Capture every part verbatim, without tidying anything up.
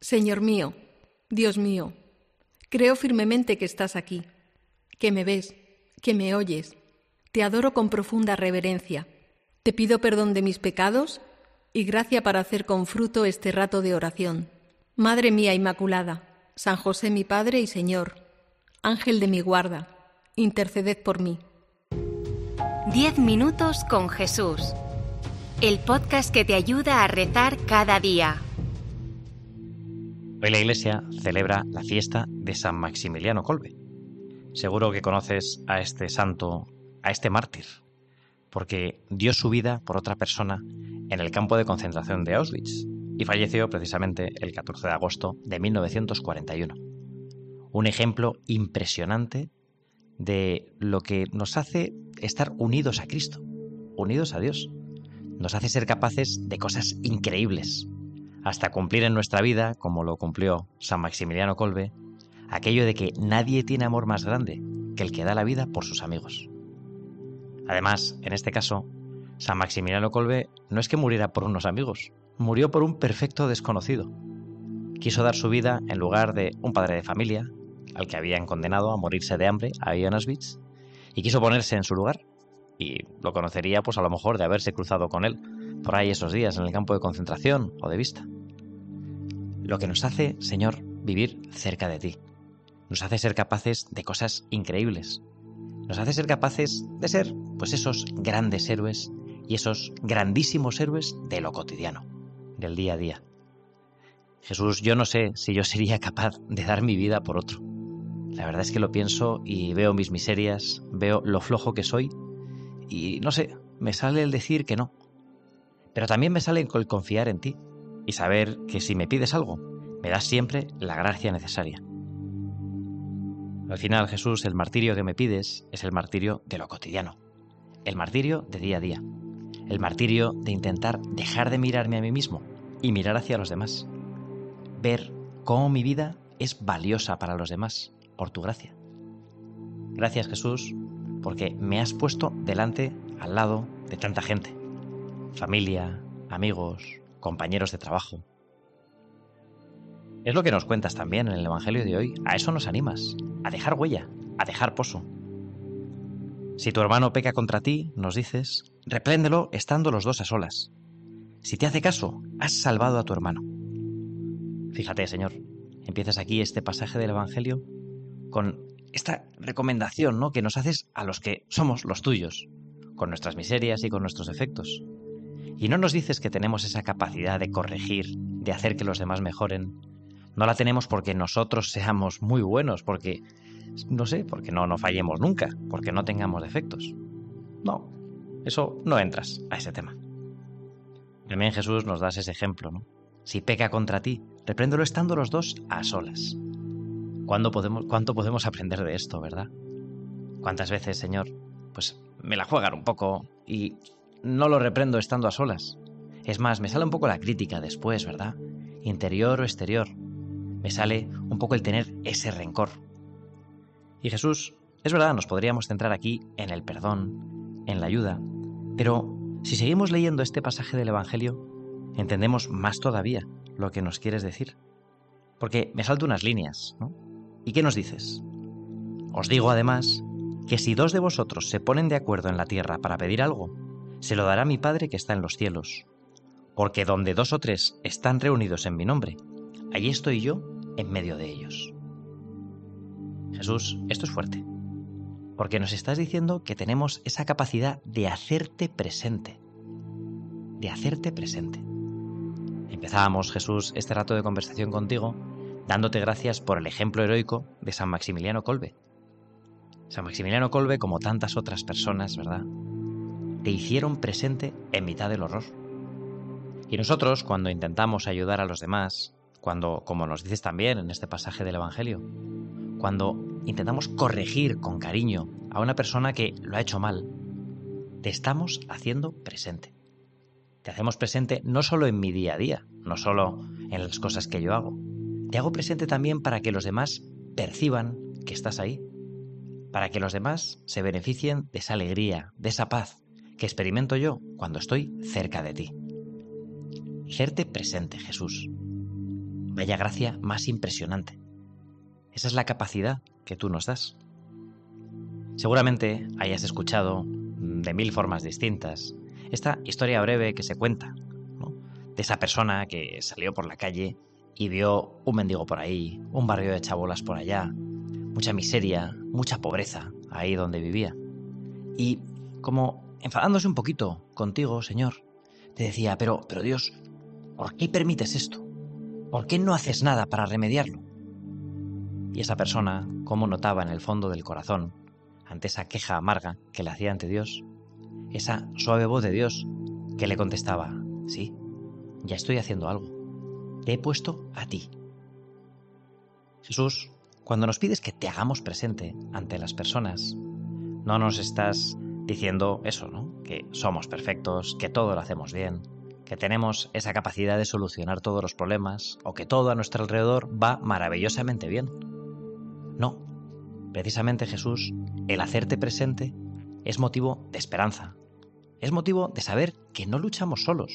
Señor mío, Dios mío, creo firmemente que estás aquí, que me ves, que me oyes. Te adoro con profunda reverencia. Te pido perdón de mis pecados y gracia para hacer con fruto este rato de oración. Madre mía Inmaculada, San José mi Padre y Señor, Ángel de mi guarda, interceded por mí. Diez minutos con Jesús. El podcast que te ayuda a rezar cada día. Hoy la Iglesia celebra la fiesta de San Maximiliano Kolbe. Seguro que conoces a este santo, a este mártir, porque dio su vida por otra persona en el campo de concentración de Auschwitz y falleció precisamente el catorce de agosto de mil novecientos cuarenta y uno. Un ejemplo impresionante de lo que nos hace estar unidos a Cristo, unidos a Dios. Nos hace ser capaces de cosas increíbles, hasta cumplir en nuestra vida, como lo cumplió San Maximiliano Kolbe, aquello de que nadie tiene amor más grande que el que da la vida por sus amigos. Además, en este caso, San Maximiliano Kolbe no es que muriera por unos amigos, murió por un perfecto desconocido. Quiso dar su vida en lugar de un padre de familia, al que habían condenado a morirse de hambre ahí en Auschwitz, y quiso ponerse en su lugar, y lo conocería pues a lo mejor de haberse cruzado con él por ahí esos días en el campo de concentración o de vista. Lo que nos hace, Señor, vivir cerca de ti. Nos hace ser capaces de cosas increíbles. Nos hace ser capaces de ser, pues, esos grandes héroes y esos grandísimos héroes de lo cotidiano, del día a día. Jesús, yo no sé si yo sería capaz de dar mi vida por otro. La verdad es que lo pienso y veo mis miserias, veo lo flojo que soy y, no sé, me sale el decir que no. Pero también me sale el confiar en ti y saber que si me pides algo, me das siempre la gracia necesaria. Al final, Jesús, el martirio que me pides es el martirio de lo cotidiano, el martirio de día a día, el martirio de intentar dejar de mirarme a mí mismo y mirar hacia los demás, ver cómo mi vida es valiosa para los demás por tu gracia. Gracias, Jesús, porque me has puesto delante, al lado de tanta gente, familia, amigos, compañeros de trabajo. Es lo que nos cuentas también en el Evangelio de hoy. A eso nos animas, a dejar huella, a dejar pozo. Si tu hermano peca contra ti, nos dices, repréndelo estando los dos a solas. Si te hace caso, has salvado a tu hermano. Fíjate, Señor, empiezas aquí este pasaje del Evangelio con esta recomendación, ¿no?, que nos haces a los que somos los tuyos, con nuestras miserias y con nuestros defectos. Y no nos dices que tenemos esa capacidad de corregir, de hacer que los demás mejoren. No la tenemos porque nosotros seamos muy buenos, porque, no sé, porque no, no fallemos nunca, porque no tengamos defectos. No, eso no entras a ese tema. También, Jesús, nos das ese ejemplo, ¿no? Si peca contra ti, repréndelo estando los dos a solas. ¿Cuándo podemos, ¿Cuánto podemos aprender de esto, verdad? ¿Cuántas veces, Señor, pues me la juegan un poco y no lo reprendo estando a solas? Es más, me sale un poco la crítica después, ¿verdad? Interior o exterior. Me sale un poco el tener ese rencor. Y Jesús, es verdad, nos podríamos centrar aquí en el perdón, en la ayuda, pero si seguimos leyendo este pasaje del Evangelio, entendemos más todavía lo que nos quieres decir. Porque me salto unas líneas, ¿no? ¿Y qué nos dices? Os digo además que si dos de vosotros se ponen de acuerdo en la tierra para pedir algo, se lo dará mi Padre que está en los cielos. Porque donde dos o tres están reunidos en mi nombre, allí estoy yo en medio de ellos. Jesús, esto es fuerte, porque nos estás diciendo que tenemos esa capacidad de hacerte presente, de hacerte presente. Empezábamos, Jesús, este rato de conversación contigo dándote gracias por el ejemplo heroico de San Maximiliano Kolbe. San Maximiliano Kolbe, como tantas otras personas, ¿verdad?, te hicieron presente en mitad del horror. Y nosotros, cuando intentamos ayudar a los demás, cuando, como nos dices también en este pasaje del Evangelio, cuando intentamos corregir con cariño a una persona que lo ha hecho mal, te estamos haciendo presente. Te hacemos presente no solo en mi día a día, no solo en las cosas que yo hago. Te hago presente también para que los demás perciban que estás ahí, para que los demás se beneficien de esa alegría, de esa paz que experimento yo cuando estoy cerca de ti. Hacerte presente, Jesús. vaya gracia más impresionante. Esa es la capacidad que tú nos das. Seguramente hayas escuchado de mil formas distintas esta historia breve que se cuenta, ¿no?, de esa persona que salió por la calle y vio un mendigo por ahí, un barrio de chabolas por allá, mucha miseria, mucha pobreza ahí donde vivía. Y como enfadándose un poquito contigo, Señor, te decía, pero, pero Dios, ¿por qué permites esto? ¿Por qué no haces nada para remediarlo? Y esa persona, como notaba en el fondo del corazón, ante esa queja amarga que le hacía ante Dios, esa suave voz de Dios que le contestaba, sí, ya estoy haciendo algo, te he puesto a ti. Jesús, cuando nos pides que te hagamos presente ante las personas, no nos estás diciendo eso, ¿no?, que somos perfectos, que todo lo hacemos bien, que tenemos esa capacidad de solucionar todos los problemas o que todo a nuestro alrededor va maravillosamente bien. No, precisamente Jesús, el hacerte presente es motivo de esperanza, es motivo de saber que no luchamos solos.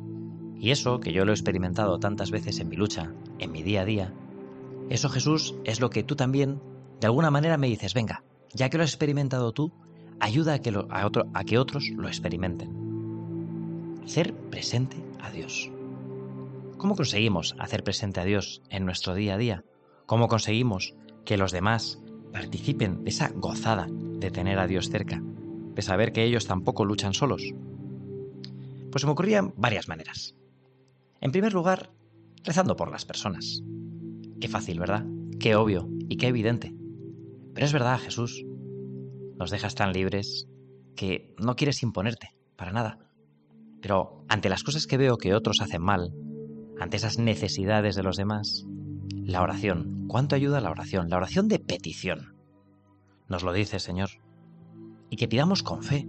Y eso, que yo lo he experimentado tantas veces en mi lucha, en mi día a día, eso, Jesús, es lo que tú también, de alguna manera, me dices, venga, ya que lo has experimentado tú, ayuda a que, lo, a otro, a que otros lo experimenten. Hacer presente a Dios. ¿Cómo conseguimos hacer presente a Dios en nuestro día a día? ¿Cómo conseguimos que los demás participen de esa gozada de tener a Dios cerca, de saber que ellos tampoco luchan solos? Pues se me ocurrían varias maneras. En primer lugar, rezando por las personas. Qué fácil, ¿verdad? Qué obvio y qué evidente. Pero es verdad, Jesús, nos dejas tan libres que no quieres imponerte, para nada. Pero ante las cosas que veo que otros hacen mal, ante esas necesidades de los demás, la oración. ¿Cuánto ayuda la oración? La oración de petición. Nos lo dice, Señor. Y que pidamos con fe.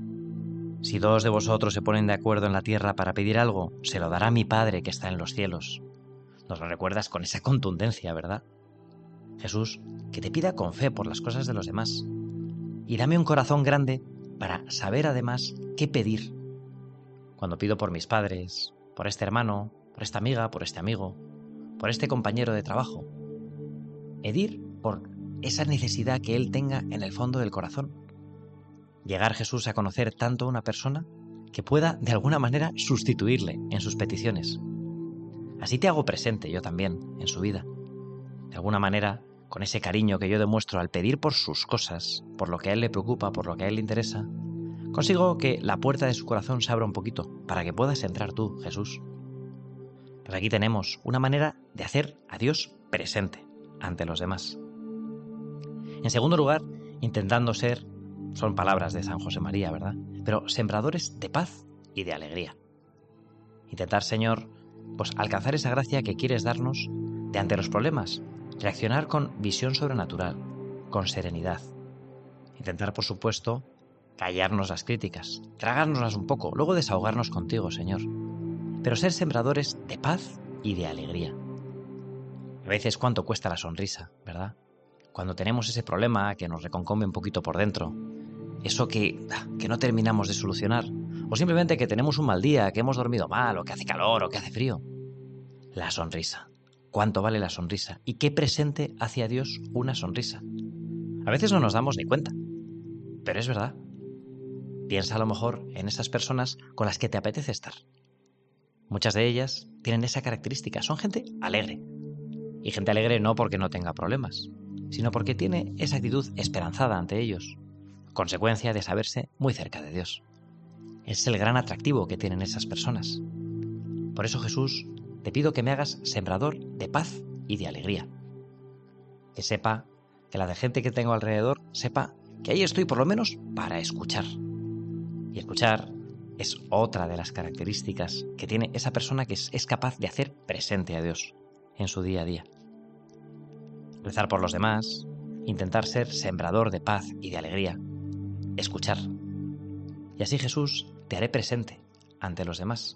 Si dos de vosotros se ponen de acuerdo en la tierra para pedir algo, se lo dará mi Padre que está en los cielos. Nos lo recuerdas con esa contundencia, ¿verdad? Jesús, que te pida con fe por las cosas de los demás. Y dame un corazón grande para saber además qué pedir. Cuando pido por mis padres, por este hermano, por esta amiga, por este amigo, por este compañero de trabajo. Pedir por esa necesidad que él tenga en el fondo del corazón. Llegar, Jesús, a conocer tanto a una persona que pueda de alguna manera sustituirle en sus peticiones. Así te hago presente yo también en su vida. De alguna manera, con ese cariño que yo demuestro al pedir por sus cosas, por lo que a él le preocupa, por lo que a él le interesa, consigo que la puerta de su corazón se abra un poquito para que puedas entrar tú, Jesús. Pues aquí tenemos una manera de hacer a Dios presente ante los demás. En segundo lugar, intentando ser, son palabras de San José María, ¿verdad?, pero sembradores de paz y de alegría. Intentar, Señor, pues alcanzar esa gracia que quieres darnos de ante los problemas, reaccionar con visión sobrenatural, con serenidad. Intentar, por supuesto, callarnos las críticas, tragárnoslas un poco, luego desahogarnos contigo, Señor. Pero ser sembradores de paz y de alegría. A veces cuánto cuesta la sonrisa, ¿verdad? Cuando tenemos ese problema que nos reconcome un poquito por dentro, eso que, que no terminamos de solucionar, o simplemente que tenemos un mal día, que hemos dormido mal, o que hace calor, o que hace frío. La sonrisa. ¿Cuánto vale la sonrisa? ¿Y qué presente hace a Dios una sonrisa? A veces no nos damos ni cuenta, pero es verdad. Piensa a lo mejor en esas personas con las que te apetece estar. Muchas de ellas tienen esa característica, son gente alegre. Y gente alegre no porque no tenga problemas, sino porque tiene esa actitud esperanzada ante ellos, consecuencia de saberse muy cerca de Dios. Es el gran atractivo que tienen esas personas. Por eso, Jesús, te pido que me hagas sembrador de paz y de alegría. Que sepa, que la de gente que tengo alrededor sepa que ahí estoy por lo menos para escuchar. Y escuchar es otra de las características que tiene esa persona que es, es capaz de hacer presente a Dios en su día a día. Rezar por los demás, intentar ser sembrador de paz y de alegría, escuchar. Y así, Jesús, te haré presente ante los demás.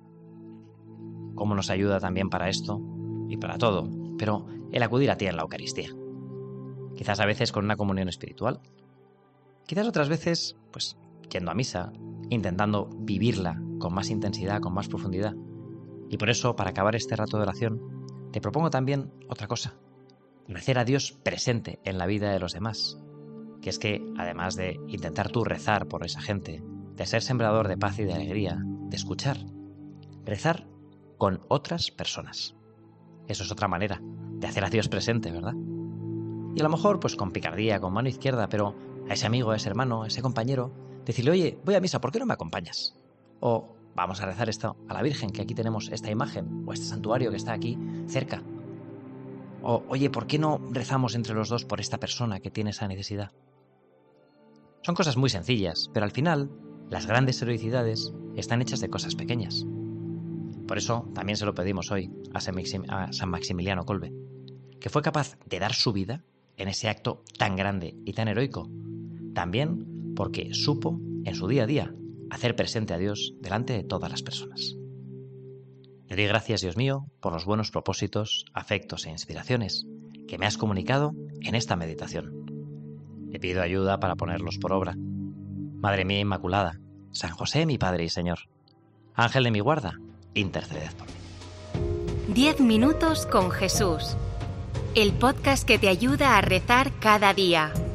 Cómo nos ayuda también para esto y para todo, pero el acudir a ti en la Eucaristía. Quizás a veces con una comunión espiritual, quizás otras veces, pues, yendo a misa, intentando vivirla con más intensidad, con más profundidad. Y por eso, para acabar este rato de oración, te propongo también otra cosa. Hacer a Dios presente en la vida de los demás. Que es que, además de intentar tú rezar por esa gente, de ser sembrador de paz y de alegría, de escuchar, rezar con otras personas. Eso es otra manera de hacer a Dios presente, ¿verdad? Y a lo mejor, pues con picardía, con mano izquierda, pero a ese amigo, a ese hermano, a ese compañero, decirle, oye, voy a misa, ¿por qué no me acompañas? O vamos a rezar esto a la Virgen, que aquí tenemos esta imagen, o este santuario que está aquí cerca. O, oye, ¿por qué no rezamos entre los dos por esta persona que tiene esa necesidad? Son cosas muy sencillas, pero al final, las grandes heroicidades están hechas de cosas pequeñas. Por eso también se lo pedimos hoy a San Maximiliano Kolbe, que fue capaz de dar su vida en ese acto tan grande y tan heroico, también porque supo, en su día a día, hacer presente a Dios delante de todas las personas. Te doy gracias, Dios mío, por los buenos propósitos, afectos e inspiraciones que me has comunicado en esta meditación. Te pido ayuda para ponerlos por obra. Madre mía Inmaculada, San José, mi Padre y Señor, Ángel de mi guarda, interceded por mí. Diez minutos con Jesús. El podcast que te ayuda a rezar cada día.